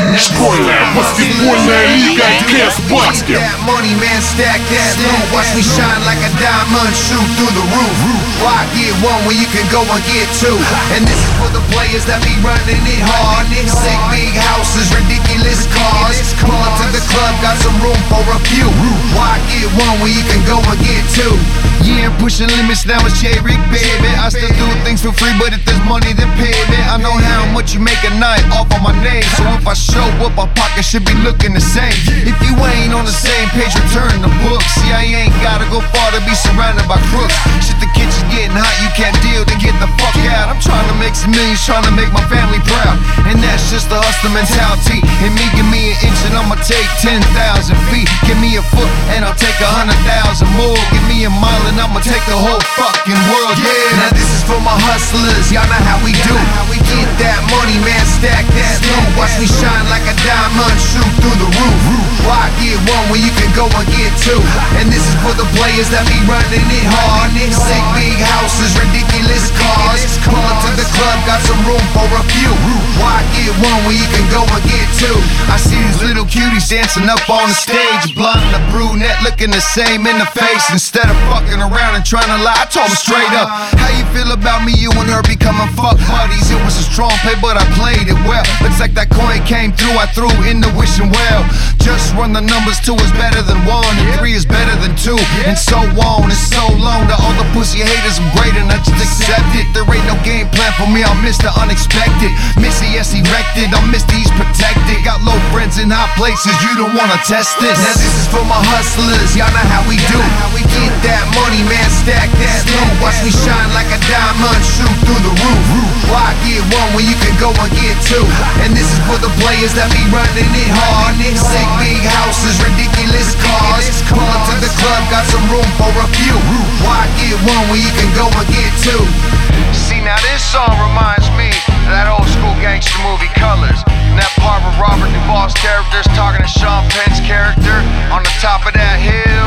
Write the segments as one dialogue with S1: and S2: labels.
S1: Школьная баскетбольная лига КС Баскет.
S2: Money man, stack that loot. Watch me shine like a diamond, shoot through the roof. Why get one when you can go and get two? And this is for the players that be running it hard. Sick big houses, ridiculous cars. Pull up to the club, got some room for a few. Why get one when you can go and get two? Yeah, I'm pushing limits now, it's J-Rick, baby. I still do things for free, but if there's money, then pay me. I know how much you make a night off of my name. So if I show up, my pocket should be looking the same. If you ain't on the same page, return the book. See, I ain't gotta go far to be surrounded by crooks. Shit, the kitchen's getting hot, you can't deal, then get the fuck out. I'm trying to make some millions, trying to make my family proud. And that's just the hustler mentality. And me, give me an inch and I'ma take 10,000 feet. Give me a foot and I'll take 100,000 more. Give me a mile and I'ma take the whole fucking world, yeah. Now this is for my hustlers, y'all know how we do. We get that money, man, stack that loot. Watch me shine like a diamond, shoot through the roof. Why get one when you can go and get two? And this is for the players that be running it hard. Sick big houses, ridiculous cars. Pull up to the club, got some room for a few. Why get one when you can go and get two? I see these little cuties dancing up on the stage. Blonde and a brunette looking the same in the face. Instead of fucking around and trying to lie, I told them straight up, how you feel about me, you and her becoming fuck buddies? It was a strong play, but I played it well. Looks like that coin came through, I threw in the wishing well. Just run the numbers, 2 is better than 1, and 3 is better than 2, and so on and so long. To all the pussy haters, I'm great and I just accept it. There ain't no game plan for me, I'll miss the unexpected. Missy, yes, erected, I'll miss these protected. Got low friends in high places, you don't wanna test this. Now this is for my hustlers, y'all know how we do. We get that money, man, stack that loot. Watch me shine like a diamond, shoot through the roof. Why get one when you can go and get two? And this is for the players that be running it hard. Sick big houses, ridiculous cars. Pull up to the club, got some room for a few. Why get one when you can go and get two? See, now this song reminds me of that old school gangster movie Colors. And that part with Robert Duvall's character's talking to Sean Penn's character on the top of that hill,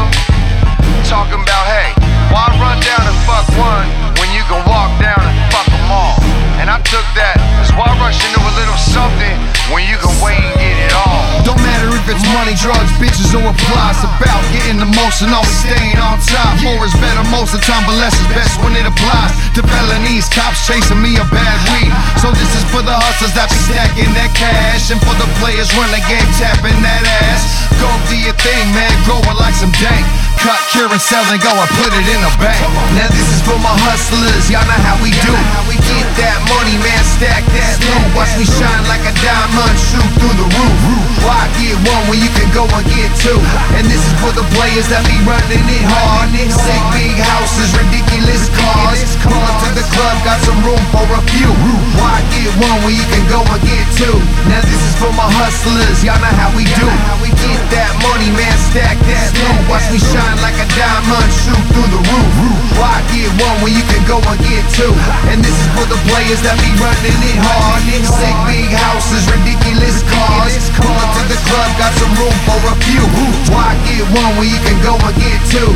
S2: talking about, hey, why run down and fuck one when you can walk down and fuck them all? And I took that as why rush into a little something when you can wait and get it all? Don't matter if it's money, drugs, bitches, or applause. It's about getting the most and always staying on top. More is better most of the time, but less is best when it applies to felonies. Cops chasing me a bad weed. So this is for the hustlers that be stacking that cash, and for the players run the game tapping that ass. Go do your thing, man, growing like some dank. Cut, cure, and sell and go and put it in a bank. Now this is for my hustlers, y'all know how we do. We get that money, man, stack that loot. Watch me shine like a diamond, shoot through the roof. Why get one when you can go and get two? And this is for the players that be running it hard. Sick big houses, ridiculous cars. Pull up to the club, got some room for a few. Why get one when you can go and get two? Now this is for my hustlers, y'all know how we do. We get that money, man, stack that loot. Watch me shine like a diamond, shoot through the roof. Why get one when you can go and get two? And this is for the players that be running it hard. Sick big houses, ridiculous cars. Pull up to the club, got some room for a few. Why get one when you can go and get two?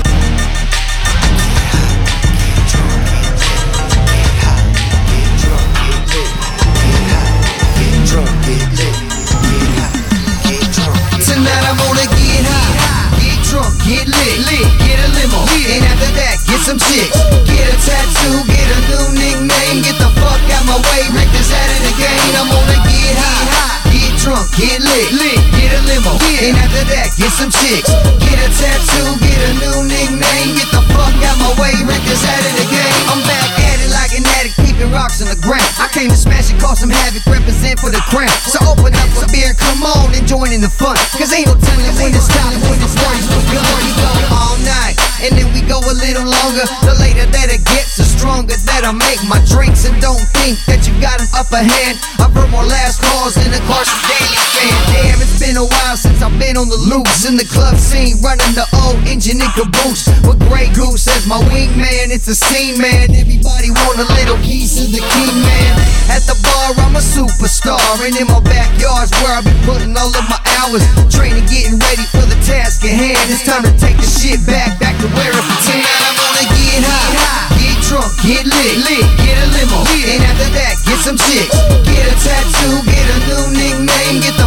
S2: Tonight I'm gonna get high, get drunk, get lit, get a limo, and after that, get some chicks. Get a tattoo, get a new nickname, get the fuck out my way, Rick is out of the game. I'm gonna get high, get drunk, get lit, get a limo, and after that, get some chicks. Get a tattoo, get a new nickname, get the fuck out my way, Rick is out of the game. I'm back at it like an addict, keeping rocks on the ground. I came to smash and cause some havoc, represent for the crown. So open up some beer, come on and join in the fun, cause ain't no telling when it's time, when it's words will go. We go all night, and then we go a little longer. The later that it gets, the stronger that I make my drinks. And don't think that you got an upper hand. I've heard more last calls than the Carson Daly fan. Damn, it's been a while since I've been on the loose. In the club scene, running the old engine and caboose. With Grey Goose as my wingman, it's a scene, man. Everybody want a little piece of the king, man. At the bar, I'm a superstar, and in my backyard's where I be putting all of my hours. Training, getting ready for the task at hand. It's time to take the shit back to where it began. Tonight I'm gonna get high, get drunk, get lit, get a limo, and after that, get some chicks. Get a tattoo, get a new nickname, get the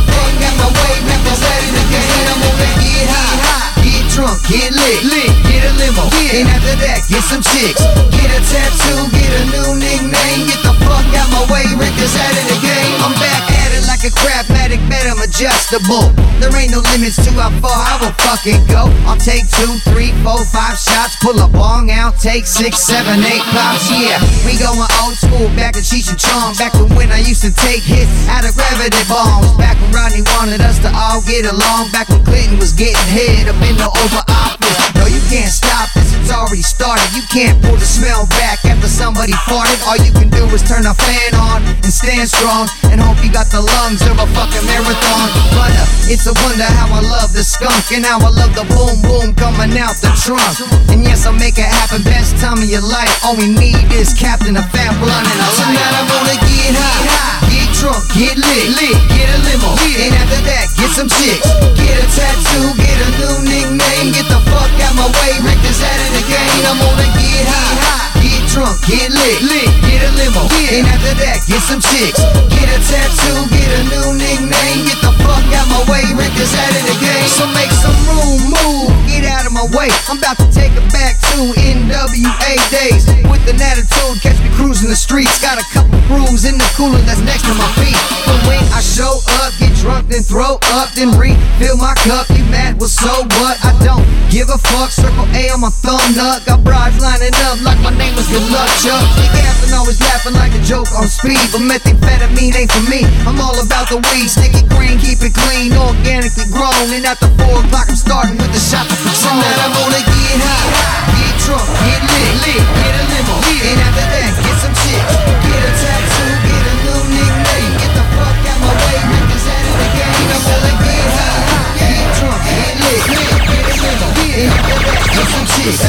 S2: some chicks. Get a tattoo, get a new nickname. Get the fuck out my way, Rick is out of the game. I'm back at it like a Craftmatic, bet I'm adjustable. There ain't no limits to how far I will fucking go. I'll take 2, 3, 4, 5 shots, pull a bong out, take 6, 7, 8 pops. Yeah, we going old school, back to Cheech and Chong. Back to when I used to take hits out of gravity bombs. Back when Rodney wanted us to all get along. Back when Clinton was getting head up in the Oval Office. No, you can't stop this, it's already started. You can't pull the smell back after somebody farted. All you can do is turn a fan on and stand strong and hope you got the lungs of a fucking marathon. But it's a wonder how I love the skunk and how I love the boom boom coming out the trunk. And yes, I'll make it happen, best time of your life. All we need is Captain, a fat blunt, and a light. Tonight I'm gonna get high, get drunk, get lit, get a limo, and after that, get some chicks. Get a tattoo, get a new nickname. Get the fuck out my way, Rick is out of the game. I'm gonna get high, get drunk, get lit, get a limo, and after that, get some chicks. Get a tattoo, get a new nickname. Get the fuck out my way, Rick is out of the game. So make some room, move, get out of my way. I'm about to take it back to NWA days. With an attitude, catch me cruising the streets. Got a couple brews in the cooler that's next to my feet. But when I show up, get drunk, then throw up, then refill my cup. You mad? Well, so what? I don't give a fuck. Circle A on my thumb nut. Got brides lining up like my name was Good Luck Chuck. Captain always laughing like a joke on speed, but methamphetamine ain't for me. I'm all about the weed, stick it green, keep it clean, organically grown. And after 4 o'clock, I'm starting with the shots of Patron. Tonight I'm gonna get high, get drunk, get lit, get a limo, and after that, get some chicks. Get a tattoo, get a new nickname. Get the fuck out my way, Rick is out of the game. I'm gonna get high, get drunk, get lit, get a limo, and after that, get some chicks.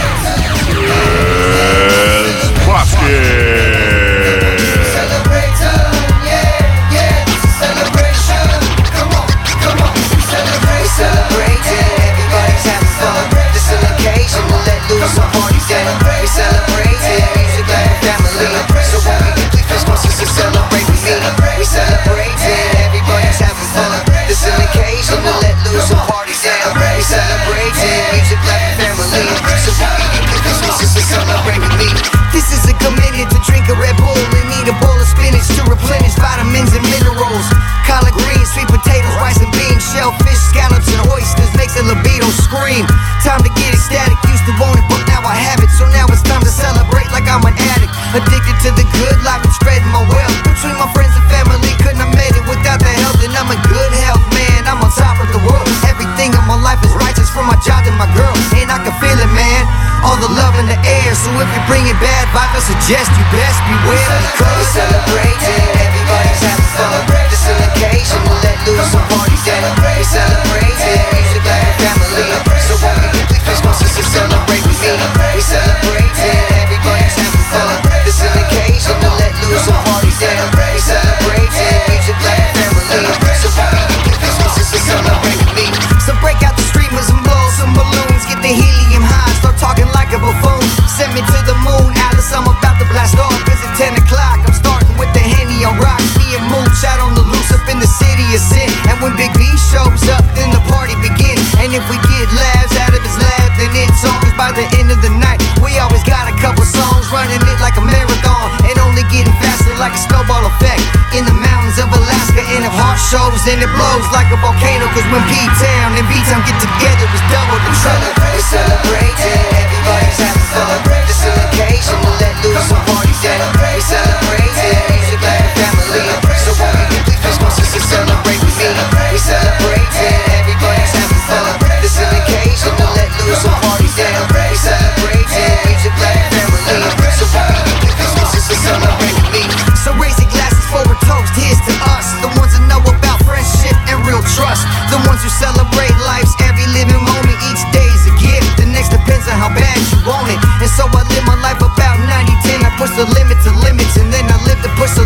S2: This is a commitment to drink a Red Bull and eat a bowl of spinach to replenish vitamins and minerals. Collard greens, sweet potatoes, rice and beans, shellfish, scallops and oysters makes a libido scream. Time to get ecstatic, used to want it but now I have it. So now it's time to celebrate like I'm an addict. Addicted to the good life and spreading my wealth. Between my friends and family, couldn't have made it without the health. And I'm in good health, man, I'm on top of the world. Everything in my life is righteous, from my job to my girl. And I can feel it, man, all the love in the air. So if you're bringing bad vibes, I suggest you best beware. Because we celebrating, everybody's having fun. This is an occasion to let loose and party down. We celebrating, music like a family. So when we get these Christmases to celebrate with me. We celebrating, everybody's having fun. This is an occasion to let loose and party down. We celebrating, music like a family. So when we get these Christmases to celebrate with me. So break out the streamers and blow some balloons. Get the helium high, start talking like a buffoon. Send me to the moon, Alice, I'm about to blast off. Cause at 10 o'clock, I'm starting with the Henny on rock. Me and Mooch out on the loose up in the city of sin. And when Big B shows up, then the party begins. And if we get laughs out of his lab, then it's on. Cause by the end of the night, we always got a couple songs, running it like a marathon. And only getting faster like a snowball effect. In the mountains of Alaska, and if heart shows, then it blows like a volcano. Cause when P-Town and B-Town get together, it's double the trouble. We celebrating, everybody's having fun. This is an occasion to let loose and party down. We celebrating, music like a family. So when we get these Christmases to celebrate with me. We celebrating, everybody's having fun. This is an occasion to let loose and party down. We celebrating, music like a family. So when we get these Christmases to celebrate with me. So raise your glasses for a toast, here's to us, the ones that know about friendship and real trust. The ones who celebrate life's every living moment. Each day is a gift, the next depends on how bad you want it. And so I live my life about 90-10. I push the limit to limits, and then I live to push the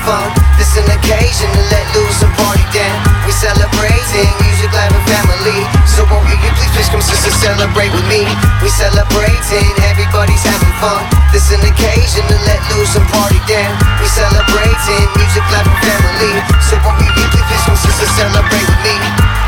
S3: fun. This an occasion to let loose and party down. We celebrating music, life, and family. So won't you please come sister celebrate with me? We celebrating, everybody's having fun. This an occasion to let loose and party down. We celebrating music, life, and family. So won't you please come sister celebrate with me?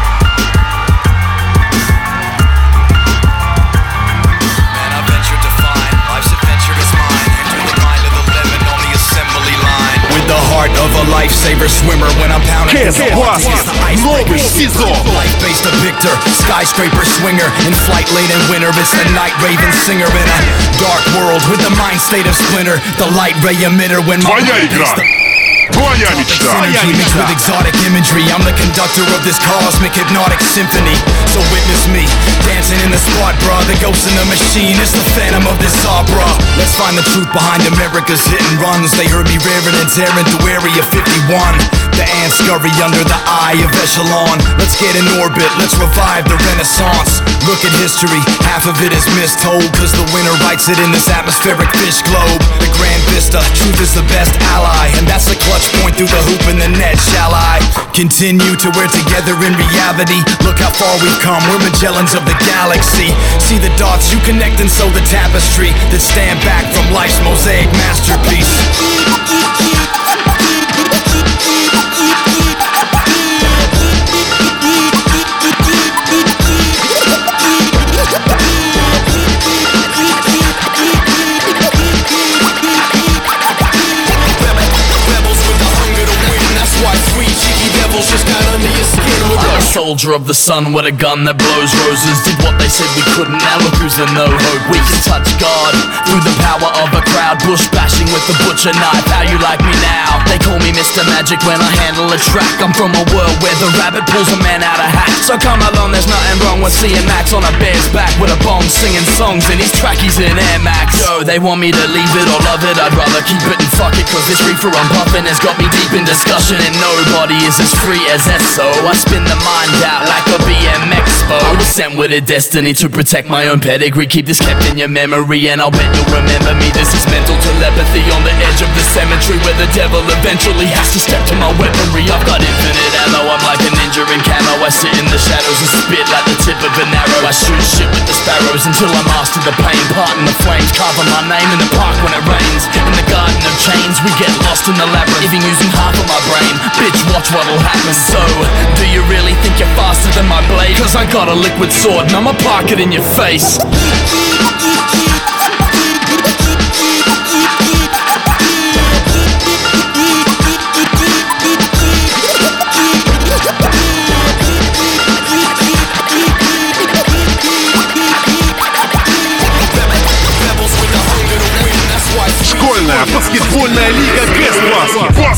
S4: The heart of a lifesaver swimmer when I'm pounding
S1: Kes Baskets, новый сезон.
S4: Life-based depictor, skyscraper swinger. In flight late in winter, it's the night raven singer. In a dark world with the mind state of splinter. The light ray emitter when my
S1: Твоя игра. Твоя мечта.
S4: Mixed with exotic imagery. I'm the conductor of this cosmic hypnotic symphony. So witness me dancing in the spot, bruh. The ghost in the machine, it's the phantom of this opera. Let's find the truth behind America's hit and runs. They heard me raring and tearing through Area 51. The ants scurry under the eye of Echelon. Let's get in orbit, let's revive the Renaissance. Look at history, half of it is mistold, cause the winner writes it in this atmospheric fish globe. The grand vista, truth is the best ally, and that's the clutch point through the hoop in the net. Shall I continue to wear together in reality? Look how far we've come, we're Magellans of the galaxy. See the dots, you connect and sew the tapestry that stand back from life's mosaic masterpiece.
S5: Soldier of the sun with a gun that blows roses. Did what they said we couldn't, now look who's the no hope. We can touch God through the power of a crowd. Bush bashing with the butcher knife, how you like me now? They call me Mr. Magic when I handle a track. I'm from a world where the rabbit pulls a man out of hat. So come along, there's nothing wrong with seeing Max on a bear's back with a bomb singing songs in his trackies in Air Max. Yo, they want me to leave it or love it, I'd rather keep it and fuck it, cause this reefer I'm puffing has got me deep in discussion, and nobody is as free as Esso. I spin the mind out like a BMX bow. I was sent with a destiny to protect my own pedigree. Keep this kept in your memory and I'll bet you'll remember me. This is mental telepathy on the edge of the cemetery, where the devil eventually has to step to my weaponry. I've got infinite ammo, I'm like a ninja in camo. I sit in the shadows and spit like the tip of an arrow. I shoot shit with the sparrows until I master the pain. Parting the flames, carving my name in the park when it rains. In the garden of chains, we get lost in the labyrinth, even using half of my brain. Bitch, watch what'll happen. So, do you really think you're faster than my blade? Cause I got a liquid sword and I'ma park it in your face.
S1: Школьная баскетбольная лига Kes Baskets.